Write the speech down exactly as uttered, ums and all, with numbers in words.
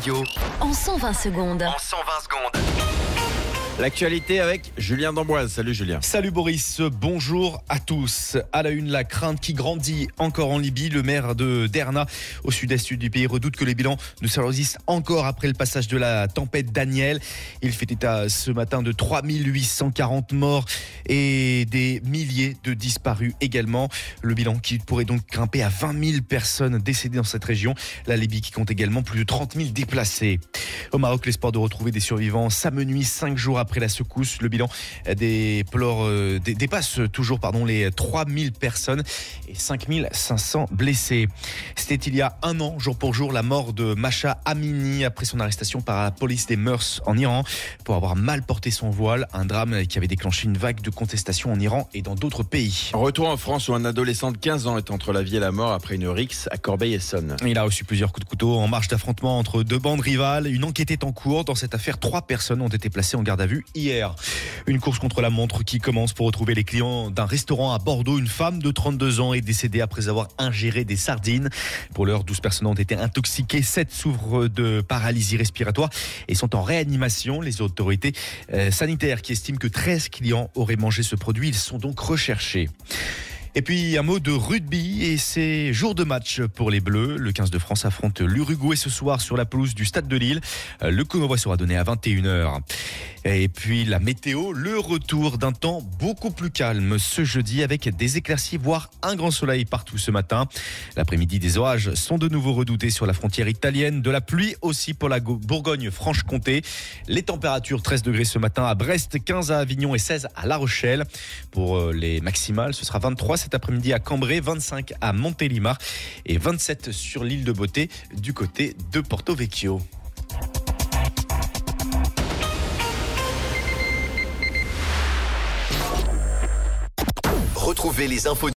Radio. En cent vingt secondes. En cent vingt secondes. L'actualité avec Julien d'Amboise. Salut Julien. Salut Boris, bonjour à tous. À la une, la crainte qui grandit encore en Libye. Le maire de Derna, au sud-est du pays, redoute que les bilans ne s'alourdissent encore après le passage de la tempête Daniel. Il fait état ce matin de trois mille huit cent quarante morts et des milliers de disparus également. Le bilan qui pourrait donc grimper à vingt mille personnes décédées dans cette région. La Libye qui compte également plus de trente mille déplacés. Au Maroc, l'espoir de retrouver des survivants s'amenuise cinq jours après la secousse. Le bilan déplore, euh, dépasse toujours pardon, les trois mille personnes et cinq mille cinq cents blessés. C'était il y a un an, jour pour jour, la mort de Masha Amini après son arrestation par la police des mœurs en Iran pour avoir mal porté son voile. Un drame qui avait déclenché une vague de contestation en Iran et dans d'autres pays. Retour en France où un adolescent de quinze ans est entre la vie et la mort après une rixe à Corbeil-Essonnes. Il a reçu plusieurs coups de couteau en marge d'affrontement entre deux bandes rivales. Une enquête est en cours. Dans cette affaire, trois personnes ont été placées en garde à vue hier. Une course contre la montre qui commence pour retrouver les clients d'un restaurant à Bordeaux. Une femme de trente-deux ans est décédée après avoir ingéré des sardines. Pour l'heure, douze personnes ont été intoxiquées. sept souffrent de paralysie respiratoire et sont en réanimation. Les autorités euh, sanitaires qui estiment que treize clients auraient mangé ce produit. Ils sont donc recherchés. Et puis un mot de rugby et c'est jour de match pour les Bleus. Le quinze de France affronte l'Uruguay ce soir sur la pelouse du Stade de Lille. Le coup d'envoi sera donné à vingt et une heures. Et puis la météo, le retour d'un temps beaucoup plus calme ce jeudi avec des éclaircies, voire un grand soleil partout ce matin. L'après-midi, des orages sont de nouveau redoutés sur la frontière italienne. De la pluie aussi pour la Bourgogne-Franche-Comté. Les températures treize degrés ce matin à Brest, quinze à Avignon et seize à La Rochelle. Pour les maximales, ce sera vingt-trois cet après-midi à Cambrai, vingt-cinq à Montélimar et vingt-sept sur l'île de Beauté du côté de Porto Vecchio. Retrouvez les infos